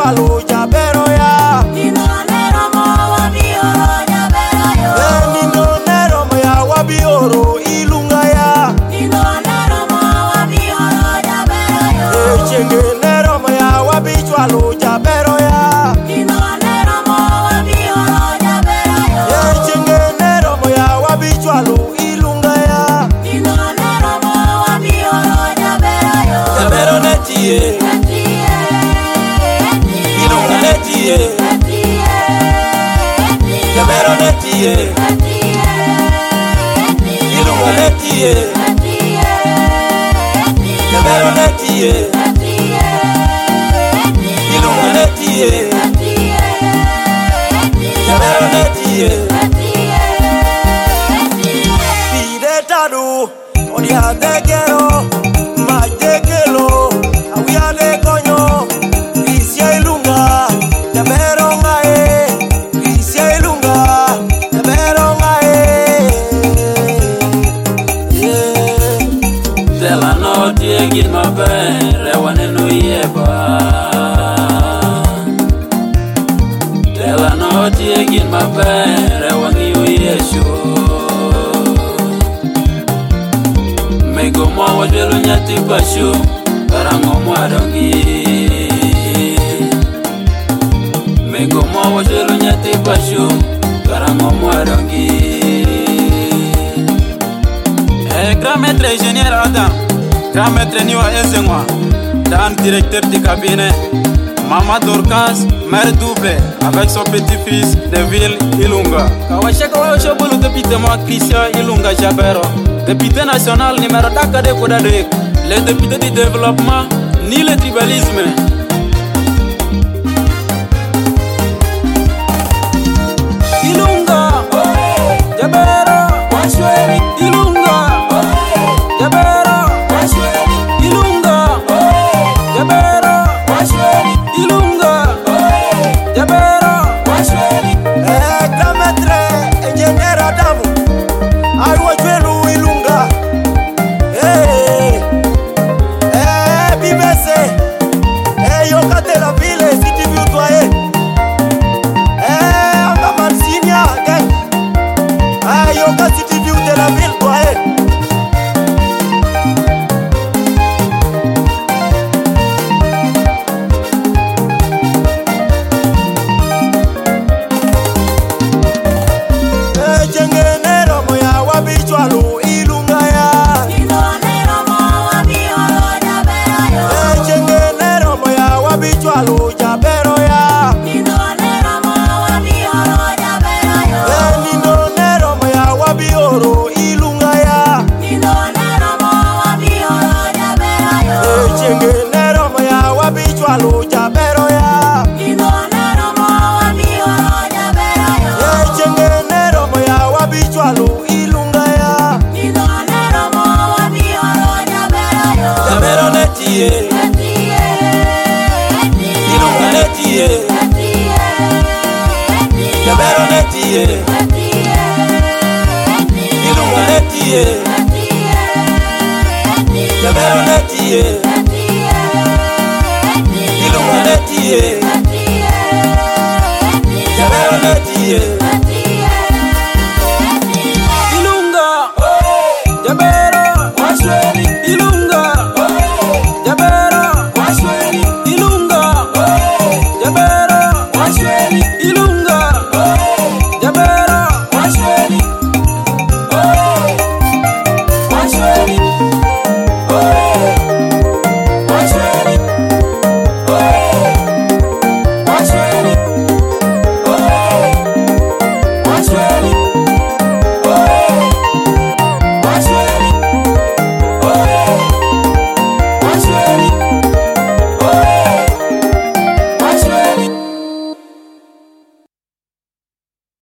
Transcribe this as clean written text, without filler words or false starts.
chwalo jabero ya. Nindo nero mo wabioro jabero yo. Nindo nero mo ya wabioro ilunga ya. Nindo nero mo wabioro jabero yo. Chenge nero mo ya wabichwalo jabero ya. Nindo nero mo wabioro jabero yo. Chenge nero mo ya wabichwalo ilunga ya. Nindo nero mo wabioro jabero yo. Jabero netie. Ilunga netie. Jabero netie. Ilunga netie. Jabero netie. Ilunga netie. Jabero netie. Pide tadu odia tekero majekelo awiale konyo isia ilunga jabero ngae isia ilunga jabero ngae Tela no tiegin maber rewanenu yeba. Tela no tiegin maber rewangiu yeshu. Mego mo wajelo nyati pashu karango mwadongi. Mego mo wajelo nyati pashu karango mwadongi. Grand maître ingénieur Adam, grand maître Niwa Ezengwa, Dan directeur du cabinet, Mama Dorcas, mère double, avec son petit-fils de ville Ilunga. Kawasheka wa Oshobolo député moi Christian Ilunga Jabero, député national numéro d'Akade Kodadek, le député du développement, ni le tribalisme. Ilunga, Jabero, Washweri, Ilunga. Jabero, Ilunga, Jabero, Ilunga, Jabero, Grand maître ingénieur Adam aiwa chwelu ilunga bibese yokate la ville si tu veux toi anga mansinia gang yoka si tu veux de la ville toi Jengenero moya wabichwalo ilunga ya. Nindo nero mo wabioro jabero yo. Jengenero moya wabichwalo jabero ya. Nindo nero mo wabioro jabero yo. Nindo nero moya wabioro ilunga ya. Nindo nero mo wabioro jabero yo. Jengenero moya wabichwalo jabero ya. Nindo nero mo wabioro jabero yo. Jengenero moya wabichwalo ilunga ya. Nindo nero mo wabioro jabero yo. Jabero netie. Ilunga netie. Jabero netie. Ilunga netie. Jabero netie.